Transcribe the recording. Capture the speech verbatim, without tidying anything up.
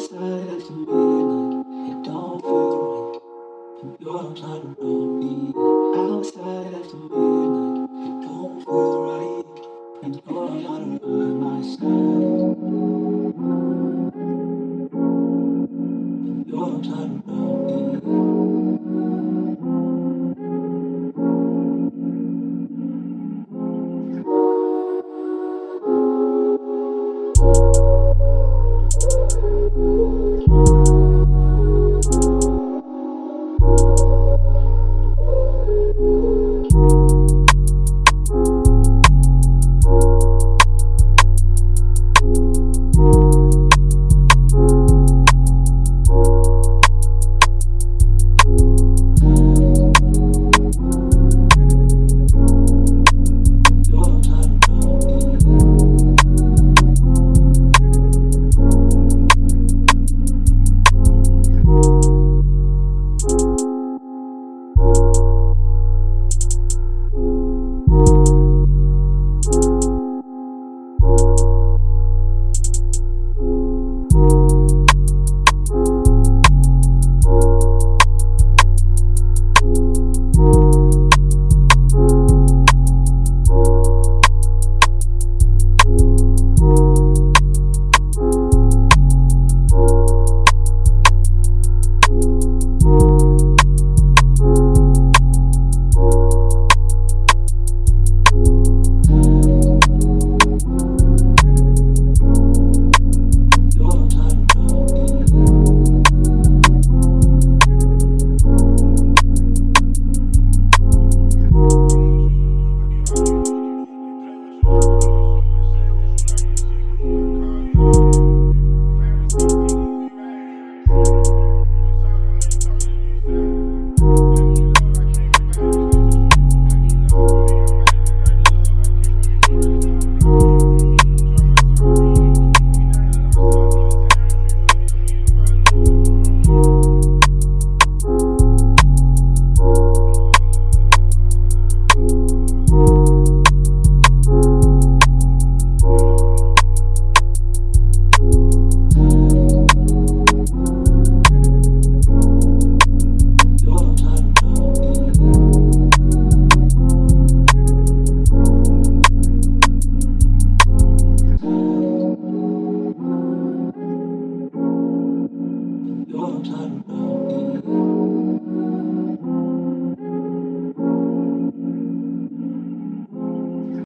Outside after midnight, it don't feel right. And your arms not around me. Outside after midnight, it don't feel right. And you're not around my side. And your arms not around me. Your arms not around me.